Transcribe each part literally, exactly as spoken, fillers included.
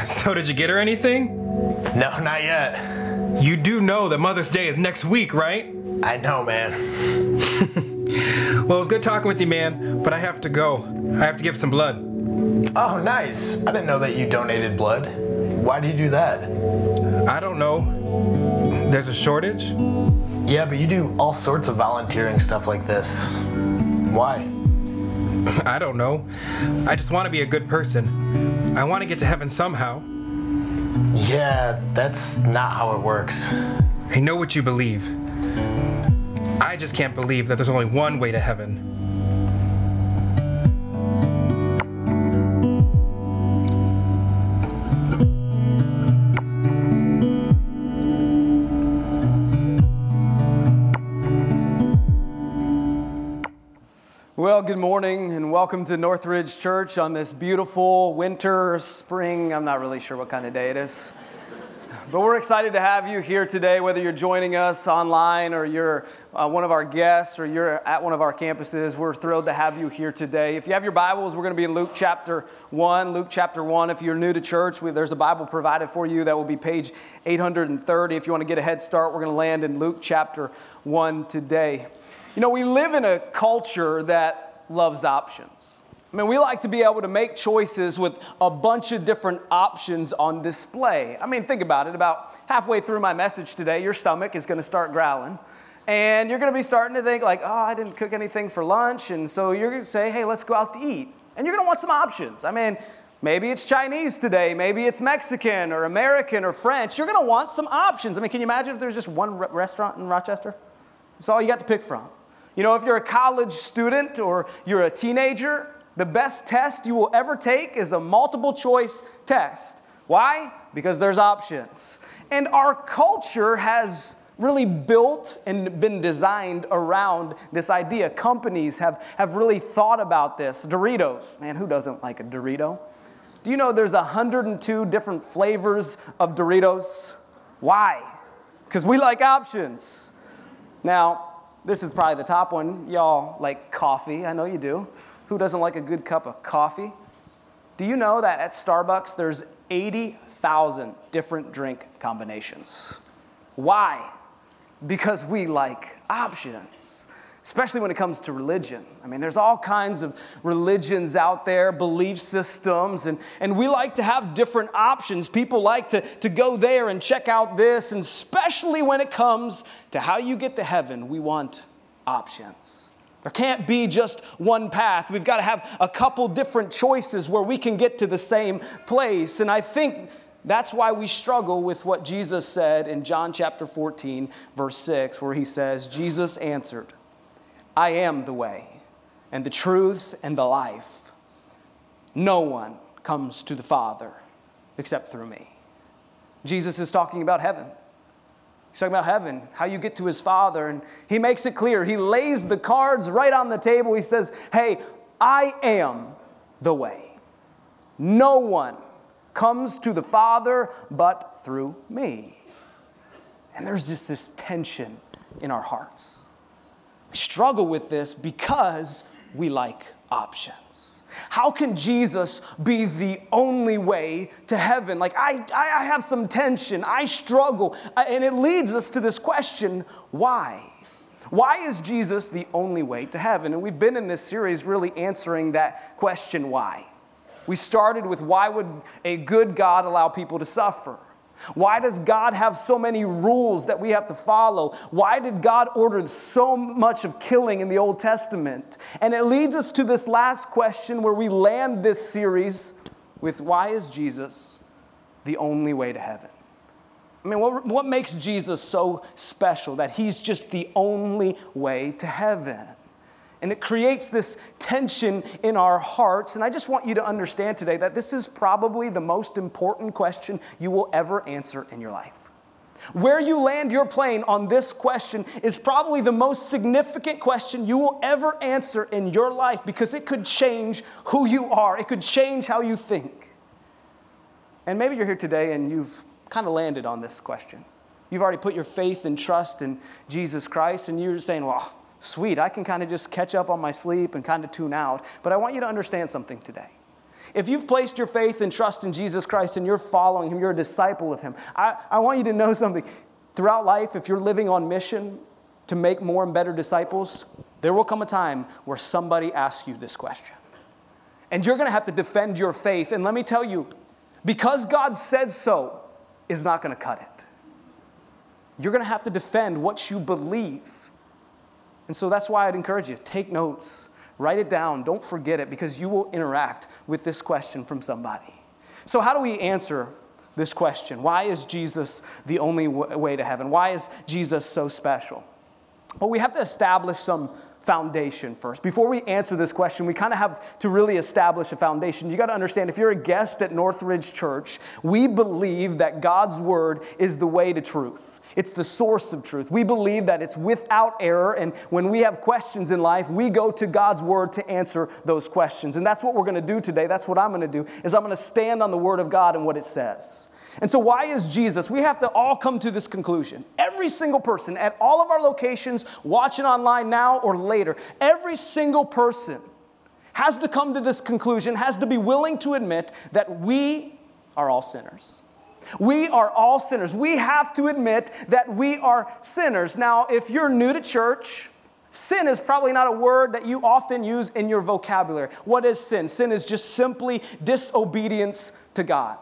So did you get her anything? No, not yet. You do know that Mother's Day is next week, right? I know, man. Well, it was good talking with you, man, but I have to go. I have to give some blood. Oh, nice. I didn't know that you donated blood. Why do you do that? I don't know. There's a shortage? Yeah, but you do all sorts of volunteering stuff like this. Why? I don't know. I just want to be a good person. I want to get to heaven somehow. Yeah, that's not how it works. I know what you believe. I just can't believe that there's only one way to heaven. Well, good morning and welcome to Northridge Church on this beautiful winter, spring, I'm not really sure what kind of day it is. But we're excited to have you here today, whether you're joining us online or you're uh, one of our guests or you're at one of our campuses. We're thrilled to have you here today. If you have your Bibles, we're going to be in Luke chapter one. Luke chapter one, if you're new to church, we, there's a Bible provided for you. That will be page eight hundred thirty. If you want to get a head start, we're going to land in Luke chapter one today. You know, we live in a culture that loves options. I mean, we like to be able to make choices with a bunch of different options on display. I mean, think about it. About halfway through my message today, your stomach is going to start growling. And you're going to be starting to think like, oh, I didn't cook anything for lunch. And so you're going to say, hey, let's go out to eat. And you're going to want some options. I mean, maybe it's Chinese today. Maybe it's Mexican or American or French. You're going to want some options. I mean, can you imagine if there's just one re- restaurant in Rochester? That's all you got to pick from. You know, if you're a college student or you're a teenager, the best test you will ever take is a multiple choice test. Why? Because there's options. And our culture has really built and been designed around this idea. Companies have, have really thought about this. Doritos. Man, who doesn't like a Dorito? Do you know there's one hundred two different flavors of Doritos? Why? Because we like options. Now, this is probably the top one. Y'all like coffee. I know you do. Who doesn't like a good cup of coffee? Do you know that at Starbucks there's eighty thousand different drink combinations? Why? Because we like options, especially when it comes to religion. I mean, there's all kinds of religions out there, belief systems, and, and we like to have different options. People like to, to go there and check out this, and especially when it comes to how you get to heaven, we want options. There can't be just one path. We've got to have a couple different choices where we can get to the same place. And I think that's why we struggle with what Jesus said in John chapter fourteen, verse six, where he says, Jesus answered, I am the way and the truth and the life. No one comes to the Father except through me. Jesus is talking about heaven. He's talking about heaven, how you get to his Father, and he makes it clear. He lays the cards right on the table. He says, hey, I am the way. No one comes to the Father but through me. And there's just this tension in our hearts. We struggle with this because we like options. How can Jesus be the only way to heaven? Like, I, I have some tension. I struggle. And it leads us to this question, why? Why is Jesus the only way to heaven? And we've been in this series really answering that question, why? We started with why would a good God allow people to suffer? Why does God have so many rules that we have to follow? Why did God order so much of killing in the Old Testament? And it leads us to this last question where we land this series with why is Jesus the only way to heaven? I mean, what, what makes Jesus so special that he's just the only way to heaven? And it creates this tension in our hearts. And I just want you to understand today that this is probably the most important question you will ever answer in your life. Where you land your plane on this question is probably the most significant question you will ever answer in your life because it could change who you are. It could change how you think. And maybe you're here today and you've kind of landed on this question. You've already put your faith and trust in Jesus Christ and you're saying, well, sweet, I can kind of just catch up on my sleep and kind of tune out. But I want you to understand something today. If you've placed your faith and trust in Jesus Christ and you're following him, you're a disciple of him, I, I want you to know something. Throughout life, if you're living on mission to make more and better disciples, there will come a time where somebody asks you this question. And you're going to have to defend your faith. And let me tell you, because God said so is not going to cut it. You're going to have to defend what you believe. And so that's why I'd encourage you, take notes, write it down, don't forget it, because you will interact with this question from somebody. So how do we answer this question? Why is Jesus the only w- way to heaven? Why is Jesus so special? Well, we have to establish some foundation first. Before we answer this question, we kind of have to really establish a foundation. You got to understand, if you're a guest at Northridge Church, we believe that God's word is the way to truth. It's the source of truth. We believe that it's without error, and when we have questions in life, we go to God's word to answer those questions. And that's what we're going to do today. That's what I'm going to do, is I'm going to stand on the word of God and what it says. And so why is Jesus? We have to all come to this conclusion. Every single person at all of our locations, watching online now or later, every single person has to come to this conclusion, has to be willing to admit that we are all sinners. We are all sinners. We have to admit that we are sinners. Now, if you're new to church, sin is probably not a word that you often use in your vocabulary. What is sin? Sin is just simply disobedience to God.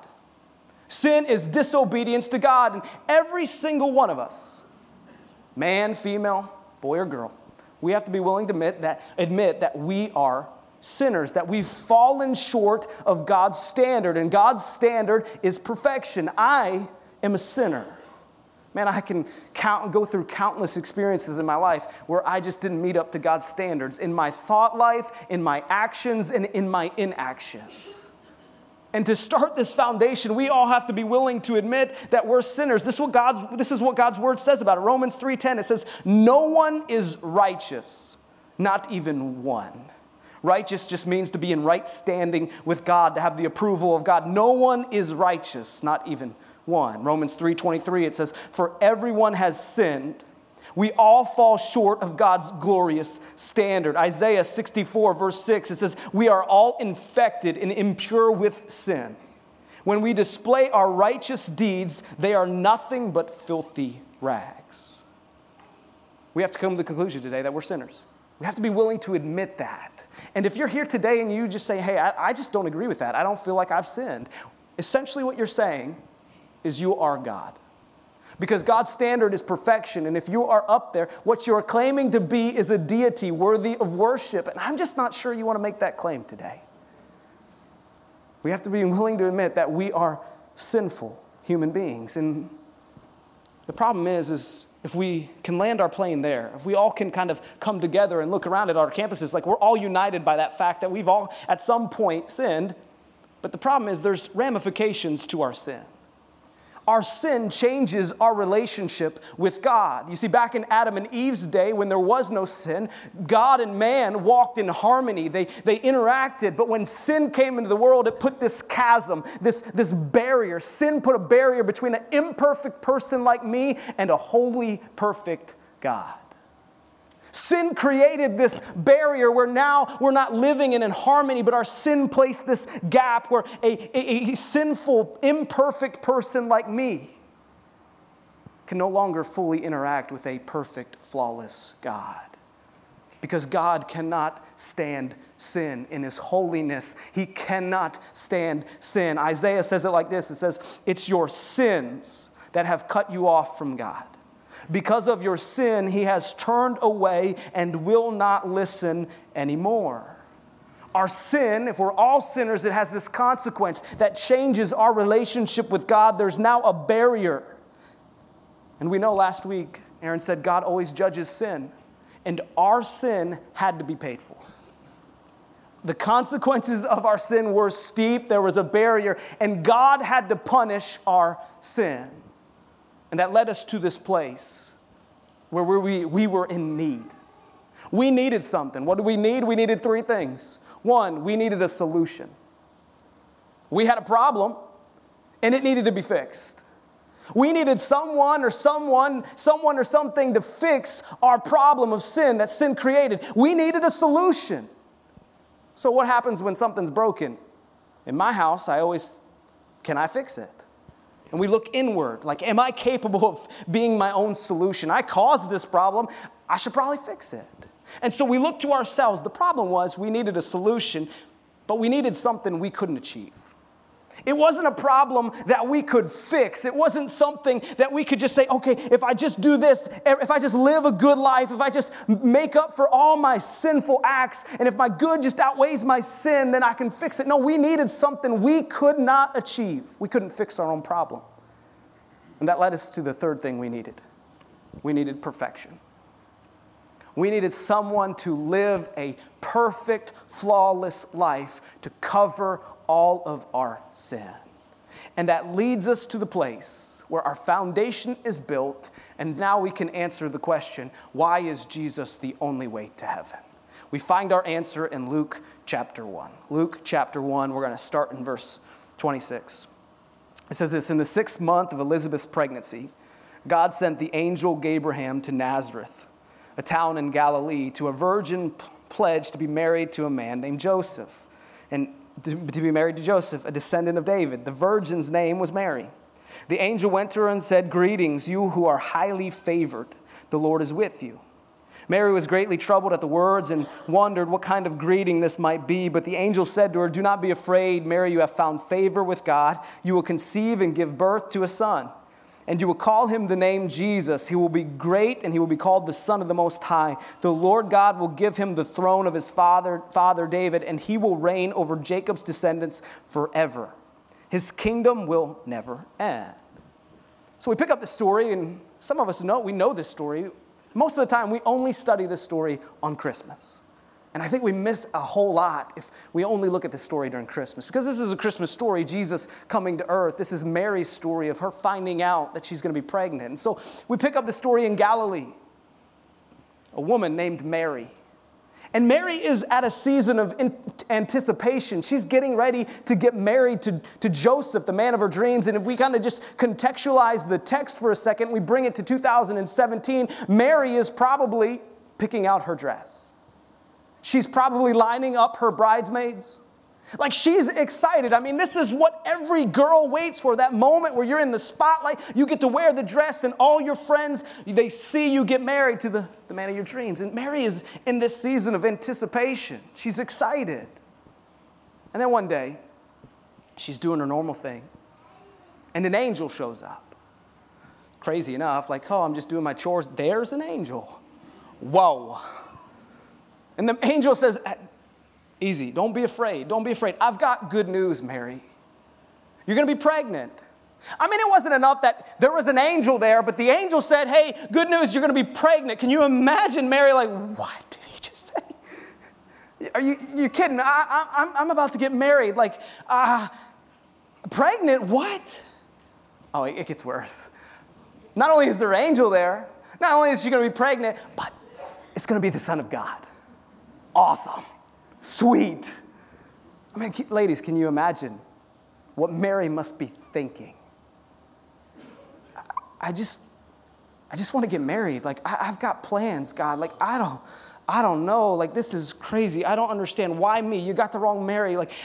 Sin is disobedience to God. And every single one of us, man, female, boy or girl, we have to be willing to admit that, admit that we are sinners, that we've fallen short of God's standard. And God's standard is perfection. I am a sinner. Man, I can count, go through countless experiences in my life where I just didn't meet up to God's standards in my thought life, in my actions, and in my inactions. And to start this foundation, we all have to be willing to admit that we're sinners. This is what God's, this is what God's word says about it. Romans three ten, it says, no one is righteous, not even one. Righteous just means to be in right standing with God, to have the approval of God. No one is righteous, not even one. Romans three twenty-three, it says, for everyone has sinned. We all fall short of God's glorious standard. Isaiah sixty-four, verse six, it says, we are all infected and impure with sin. When we display our righteous deeds, they are nothing but filthy rags. We have to come to the conclusion today that we're sinners. We have to be willing to admit that. And if you're here today and you just say, hey, I, I just don't agree with that. I don't feel like I've sinned. Essentially what you're saying is you are God. Because God's standard is perfection. And if you are up there, what you're claiming to be is a deity worthy of worship. And I'm just not sure you want to make that claim today. We have to be willing to admit that we are sinful human beings. And the problem is, is if we can land our plane there, if we all can kind of come together and look around at our campuses, like we're all united by that fact that we've all at some point sinned. But the problem is there's ramifications to our sin. Our sin changes our relationship with God. You see, back in Adam and Eve's day, when there was no sin, God and man walked in harmony. They, they interacted. But when sin came into the world, it put this chasm, this, this barrier. Sin put a barrier between an imperfect person like me and a holy, perfect God. Sin created this barrier where now we're not living in, in harmony, but our sin placed this gap where a, a, a sinful, imperfect person like me can no longer fully interact with a perfect, flawless God. Because God cannot stand sin in His holiness. He cannot stand sin. Isaiah says it like this. It says, it's your sins that have cut you off from God. Because of your sin, He has turned away and will not listen anymore. Our sin, if we're all sinners, it has this consequence that changes our relationship with God. There's now a barrier. And we know last week, Aaron said God always judges sin. And our sin had to be paid for. The consequences of our sin were steep. There was a barrier. And God had to punish our sin. And that led us to this place where we, we were in need. We needed something. What did we need? We needed three things. One, we needed a solution. We had a problem, and it needed to be fixed. We needed someone or someone, someone or something to fix our problem of sin that sin created. We needed a solution. So what happens when something's broken? In my house, I always, can I fix it? And we look inward, like, am I capable of being my own solution? I caused this problem. I should probably fix it. And so we look to ourselves. The problem was we needed a solution, but we needed something we couldn't achieve. It wasn't a problem that we could fix. It wasn't something that we could just say, okay, if I just do this, if I just live a good life, if I just make up for all my sinful acts, and if my good just outweighs my sin, then I can fix it. No, we needed something we could not achieve. We couldn't fix our own problem. And that led us to the third thing we needed. We needed perfection. We needed someone to live a perfect, flawless life to cover all of our sin. And that leads us to the place where our foundation is built, and now we can answer the question, why is Jesus the only way to heaven? We find our answer in Luke chapter one. Luke chapter one, we're going to start in verse twenty-six. It says this, in the sixth month of Elizabeth's pregnancy, God sent the angel Gabriel to Nazareth, a town in Galilee, to a virgin pledged to be married to a man named Joseph, and to be married to Joseph, a descendant of David. The virgin's name was Mary. The angel went to her and said, greetings, you who are highly favored. The Lord is with you. Mary was greatly troubled at the words and wondered what kind of greeting this might be. But the angel said to her, do not be afraid, Mary, you have found favor with God. You will conceive and give birth to a son, and you will call him the name Jesus. He will be great, and he will be called the Son of the Most High. The Lord God will give him the throne of his father, father David, and he will reign over Jacob's descendants forever. His kingdom will never end. So we pick up the story, and some of us know, we know this story. Most of the time, we only study this story on Christmas. And I think we miss a whole lot if we only look at this story during Christmas. Because this is a Christmas story, Jesus coming to earth. This is Mary's story of her finding out that she's going to be pregnant. And so we pick up the story in Galilee. A woman named Mary. And Mary is at a season of in- anticipation. She's getting ready to get married to, to Joseph, the man of her dreams. And if we kind of just contextualize the text for a second, we bring it to two thousand seventeen, Mary is probably picking out her dress. She's probably lining up her bridesmaids. Like, she's excited. I mean, this is what every girl waits for, that moment where you're in the spotlight. You get to wear the dress, and all your friends, they see you get married to the, the man of your dreams. And Mary is in this season of anticipation. She's excited. And then one day, she's doing her normal thing, and an angel shows up. Crazy enough, like, oh, I'm just doing my chores. There's an angel. Whoa. And the angel says, easy, don't be afraid, don't be afraid. I've got good news, Mary. You're going to be pregnant. I mean, it wasn't enough that there was an angel there, but the angel said, hey, good news, you're going to be pregnant. Can you imagine Mary like, what did he just say? Are you you kidding? I, I, I'm, I'm about to get married. Like, uh, pregnant, what? Oh, it, it gets worse. Not only is there an angel there, not only is she going to be pregnant, but it's going to be the Son of God. Awesome. Sweet. I mean, ladies, can you imagine what Mary must be thinking? I, I just, I just want to get married. Like, I, I've got plans, God. Like, I don't, I don't know. Like, this is crazy. I don't understand. Why me? You got the wrong Mary. Like,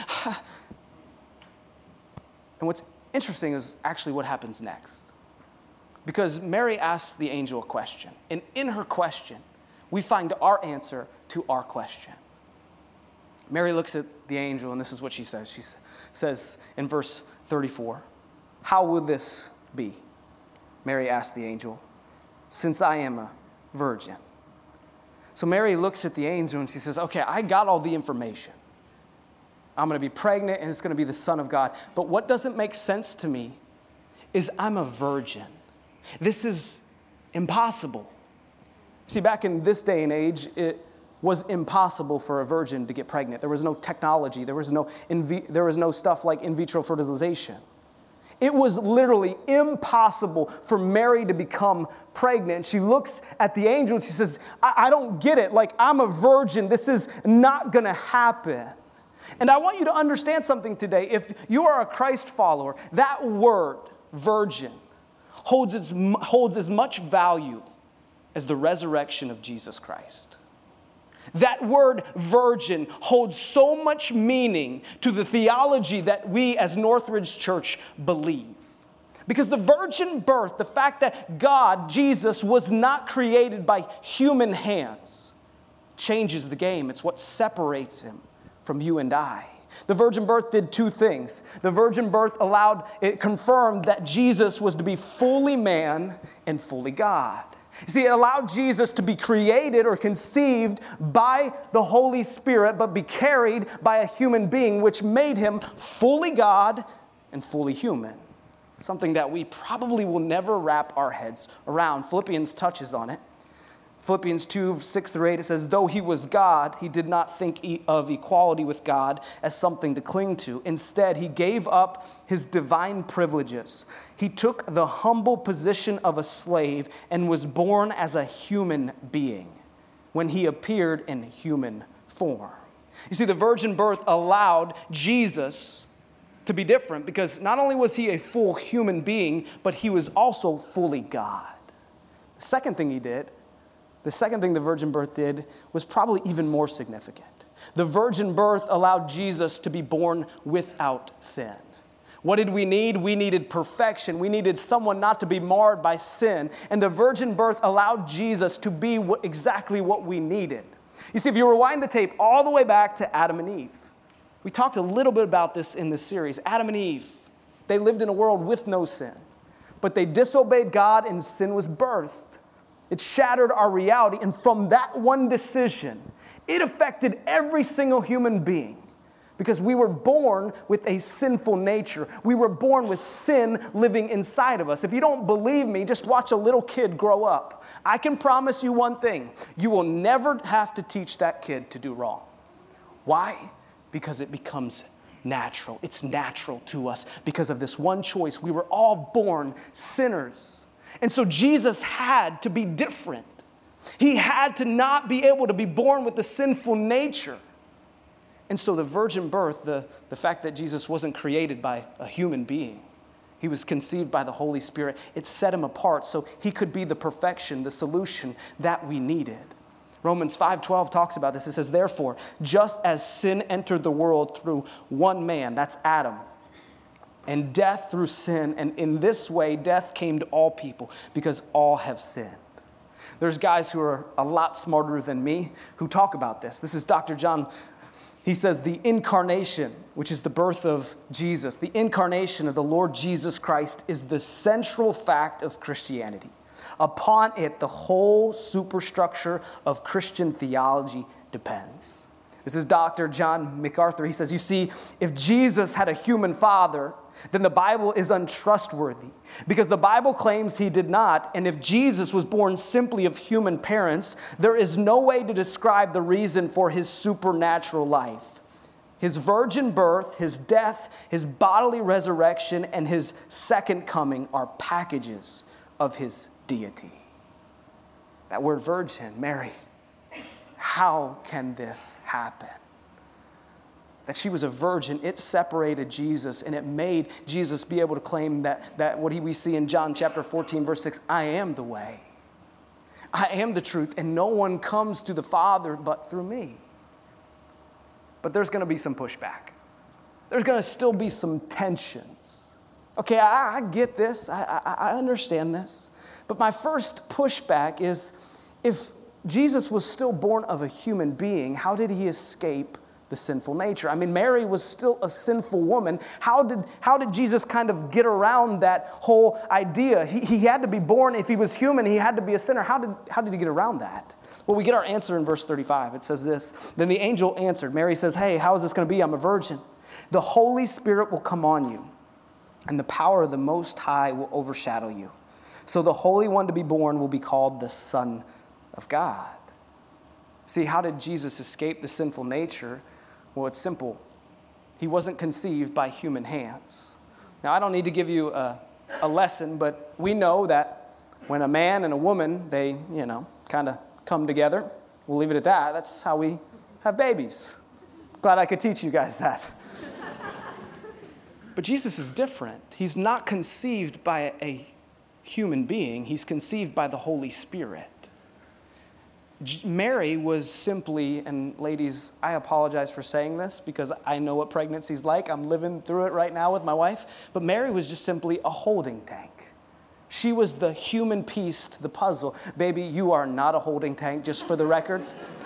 and what's interesting is actually what happens next. Because Mary asks the angel a question. And in her question, we find our answer to our question. Mary looks at the angel, and this is what she says. She says in verse thirty-four, how will this be? Mary asked the angel, since I am a virgin. So Mary looks at the angel, and she says, okay, I got all the information. I'm going to be pregnant, and it's going to be the Son of God. But what doesn't make sense to me is I'm a virgin. This is impossible. See, back in this day and age, it was impossible for a virgin to get pregnant. There was no technology. There was no, in vi- there was no stuff like in vitro fertilization. It was literally impossible for Mary to become pregnant. She looks at the angel and she says, I, I don't get it. Like, I'm a virgin. This is not going to happen. And I want you to understand something today. If you are a Christ follower, that word, virgin, holds, its, holds as much value as the resurrection of Jesus Christ. That word virgin holds so much meaning to the theology that we as Northridge Church believe. Because the virgin birth, the fact that God, Jesus, was not created by human hands, changes the game. It's what separates him from you and I. The virgin birth did two things. The virgin birth allowed, it confirmed that Jesus was to be fully man and fully God. You see, it allowed Jesus to be created or conceived by the Holy Spirit, but be carried by a human being, which made him fully God and fully human. Something that we probably will never wrap our heads around. Philippians touches on it. Philippians two, six through eight, it says, though he was God, he did not think of equality with God as something to cling to. Instead, he gave up his divine privileges. He took the humble position of a slave and was born as a human being when he appeared in human form. You see, the virgin birth allowed Jesus to be different because not only was he a full human being, but he was also fully God. The second thing he did, The second thing the virgin birth did was probably even more significant. The virgin birth allowed Jesus to be born without sin. What did we need? We needed perfection. We needed someone not to be marred by sin. And the virgin birth allowed Jesus to be what, exactly what we needed. You see, if you rewind the tape all the way back to Adam and Eve, we talked a little bit about this in this series. Adam and Eve, they lived in a world with no sin, but they disobeyed God and sin was birthed. It shattered our reality, and from that one decision, it affected every single human being because we were born with a sinful nature. We were born with sin living inside of us. If you don't believe me, just watch a little kid grow up. I can promise you one thing. You will never have to teach that kid to do wrong. Why? Because it becomes natural. It's natural to us because of this one choice. We were all born sinners. And so Jesus had to be different. He had to not be able to be born with the sinful nature. And so the virgin birth, the, the fact that Jesus wasn't created by a human being, he was conceived by the Holy Spirit, it set him apart so he could be the perfection, the solution that we needed. Romans five twelve talks about this. It says, therefore, just as sin entered the world through one man, that's Adam, and death through sin, and in this way death came to all people because all have sinned. There's guys who are a lot smarter than me who talk about this. This is Doctor John. He says the incarnation, which is the birth of Jesus, the incarnation of the Lord Jesus Christ is the central fact of Christianity. Upon it, the whole superstructure of Christian theology depends. This is Doctor John MacArthur. He says, you see, if Jesus had a human father, then the Bible is untrustworthy because the Bible claims he did not. And if Jesus was born simply of human parents, there is no way to describe the reason for his supernatural life. His virgin birth, his death, his bodily resurrection, and his second coming are packages of his deity. That word virgin, Mary, how can this happen? That she was a virgin, it separated Jesus and it made Jesus be able to claim that, that what we see in John chapter fourteen, verse six, I am the way, I am the truth, and no one comes to the Father but through me. But there's going to be some pushback. There's going to still be some tensions. Okay, I, I get this, I, I, I understand this, but my first pushback is if Jesus was still born of a human being, how did he escape the sinful nature? I mean, Mary was still a sinful woman. How did, how did Jesus kind of get around that whole idea? He, he had to be born, if he was human, he had to be a sinner. How did, how did he get around that? Well, we get our answer in verse thirty-five. It says this, then the angel answered. Mary says, hey, how is this going to be? I'm a virgin. The Holy Spirit will come on you, and the power of the Most High will overshadow you. So the Holy One to be born will be called the Son of God. See, how did Jesus escape the sinful nature? Well, it's simple. He wasn't conceived by human hands. Now, I don't need to give you a, a lesson, but we know that when a man and a woman, they, you know, kind of come together, we'll leave it at that. That's how we have babies. Glad I could teach you guys that. But Jesus is different. He's not conceived by a human being. He's conceived by the Holy Spirit. Mary was simply, and ladies, I apologize for saying this because I know what pregnancy's like. I'm living through it right now with my wife. But Mary was just simply a holding tank. She was the human piece to the puzzle. Baby, you are not a holding tank, just for the record.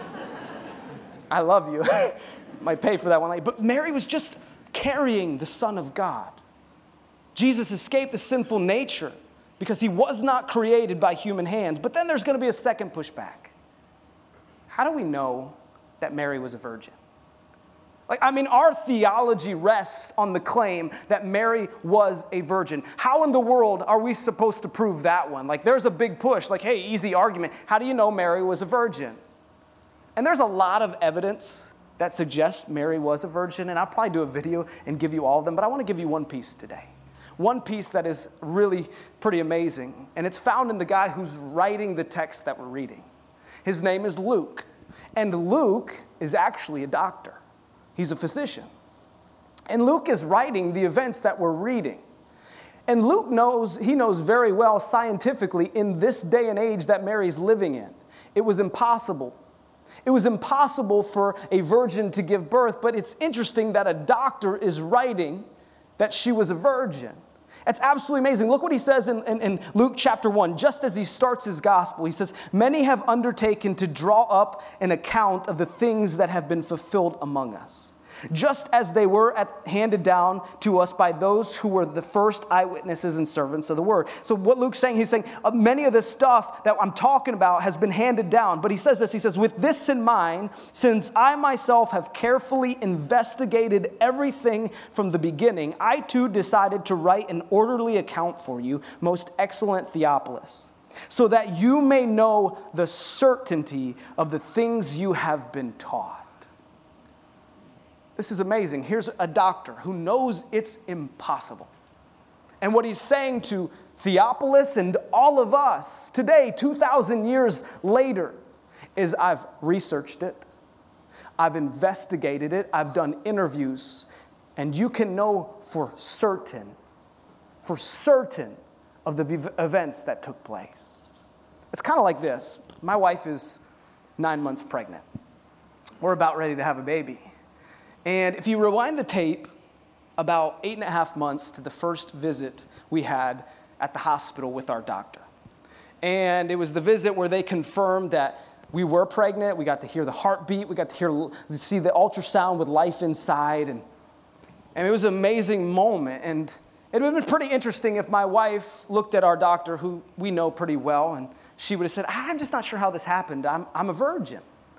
I love you. Might pay for that one later. But Mary was just carrying the Son of God. Jesus escaped the sinful nature because he was not created by human hands. But then there's going to be a second pushback. How do we know that Mary was a virgin? Like, I mean, our theology rests on the claim that Mary was a virgin. How in the world are we supposed to prove that one? Like, there's a big push, like, hey, easy argument. How do you know Mary was a virgin? And there's a lot of evidence that suggests Mary was a virgin, and I'll probably do a video and give you all of them, but I want to give you one piece today. One piece that is really pretty amazing, and it's found in the guy who's writing the text that we're reading. His name is Luke, and Luke is actually a doctor. He's a physician. And Luke is writing the events that we're reading. And Luke knows, he knows very well scientifically in this day and age that Mary's living in. It was impossible. It was impossible for a virgin to give birth, but it's interesting that a doctor is writing that she was a virgin. It's absolutely amazing. Look what he says in, in, in Luke chapter one, just as he starts his gospel. He says, many have undertaken to draw up an account of the things that have been fulfilled among us, just as they were at, handed down to us by those who were the first eyewitnesses and servants of the word. So what Luke's saying, he's saying, uh, many of this stuff that I'm talking about has been handed down. But he says this, he says, with this in mind, since I myself have carefully investigated everything from the beginning, I too decided to write an orderly account for you, most excellent Theophilus, so that you may know the certainty of the things you have been taught. This is amazing. Here's a doctor who knows it's impossible. And what he's saying to Theophilus and all of us today, two thousand years later, is I've researched it, I've investigated it, I've done interviews, and you can know for certain, for certain of the v- events that took place. It's kind of like this. My wife is nine months pregnant. We're about ready to have a baby. And if you rewind the tape about eight and a half months to the first visit we had at the hospital with our doctor. And it was the visit where they confirmed that we were pregnant. We got to hear the heartbeat. We got to hear, to see the ultrasound with life inside. And, and it was an amazing moment. And it would have been pretty interesting if my wife looked at our doctor, who we know pretty well, and she would have said, I'm just not sure how this happened. I'm, I'm a virgin.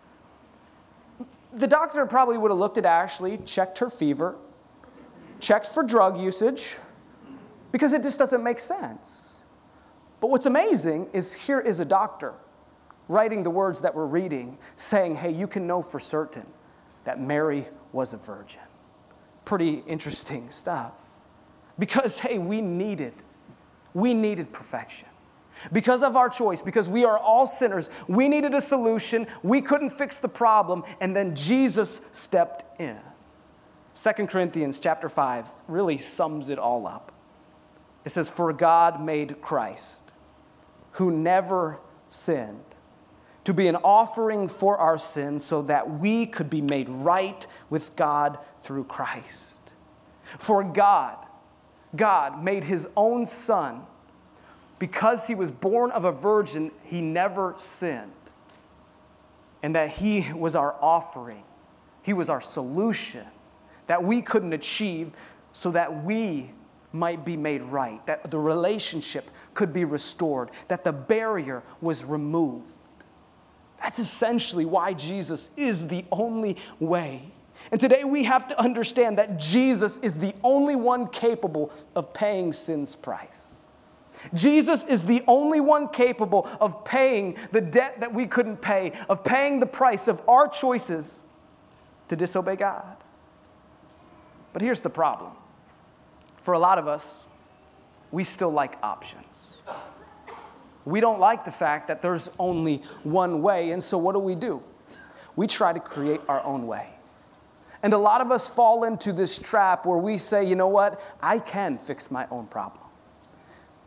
The doctor probably would have looked at Ashley, checked her fever, checked for drug usage, because it just doesn't make sense. But what's amazing is here is a doctor writing the words that we're reading, saying, hey, you can know for certain that Mary was a virgin. Pretty interesting stuff. Because, hey, we needed, we needed perfection. Because of our choice, because we are all sinners, we needed a solution. We couldn't fix the problem, and then Jesus stepped in. Second Corinthians chapter five really sums it all up. It says, for God made Christ, who never sinned, to be an offering for our sins so that we could be made right with God through Christ. For God, God made his own son. Because he was born of a virgin, he never sinned. And that he was our offering. He was our solution that we couldn't achieve so that we might be made right, that the relationship could be restored, that the barrier was removed. That's essentially why Jesus is the only way. And today we have to understand that Jesus is the only one capable of paying sin's price. Jesus is the only one capable of paying the debt that we couldn't pay, of paying the price of our choices to disobey God. But here's the problem. For a lot of us, we still like options. We don't like the fact that there's only one way, and so what do we do? We try to create our own way. And a lot of us fall into this trap where we say, you know what, I can fix my own problem.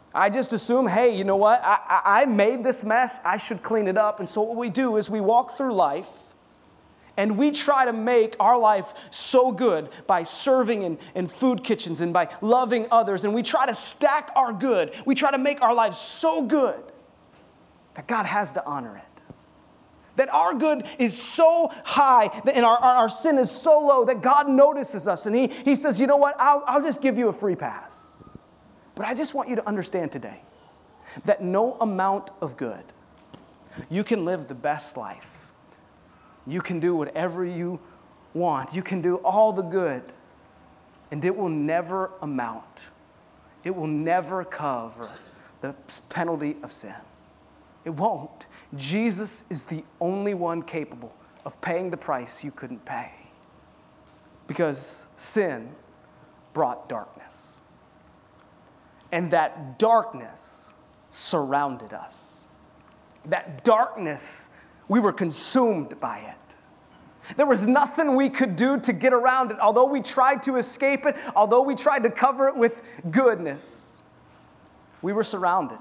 I just assume, hey, you know what? I, I, I made this mess. I should clean it up. And so what we do is we walk through life and we try to make our life so good by serving in, in food kitchens and by loving others. And we try to stack our good. We try to make our lives so good that God has to honor it. That our good is so high and our, our, our sin is so low that God notices us. And he, he says, you know what? I'll, I'll just give you a free pass. But I just want you to understand today that no amount of good, you can live the best life. You can do whatever you want. You can do all the good. And it will never amount. It will never cover the penalty of sin. It won't. Jesus is the only one capable of paying the price you couldn't pay. Because sin brought darkness. And that darkness surrounded us. That darkness, we were consumed by it. There was nothing we could do to get around it. Although we tried to escape it, although we tried to cover it with goodness, we were surrounded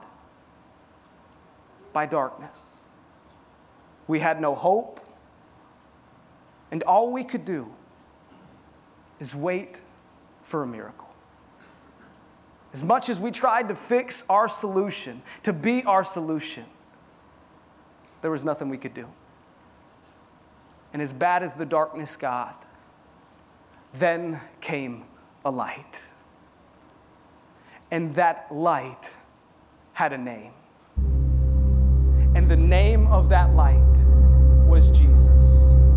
by darkness. We had no hope. And all we could do is wait for a miracle. As much as we tried to fix our solution, to be our solution, there was nothing we could do. And as bad as the darkness got, then came a light. And that light had a name. And the name of that light was Jesus.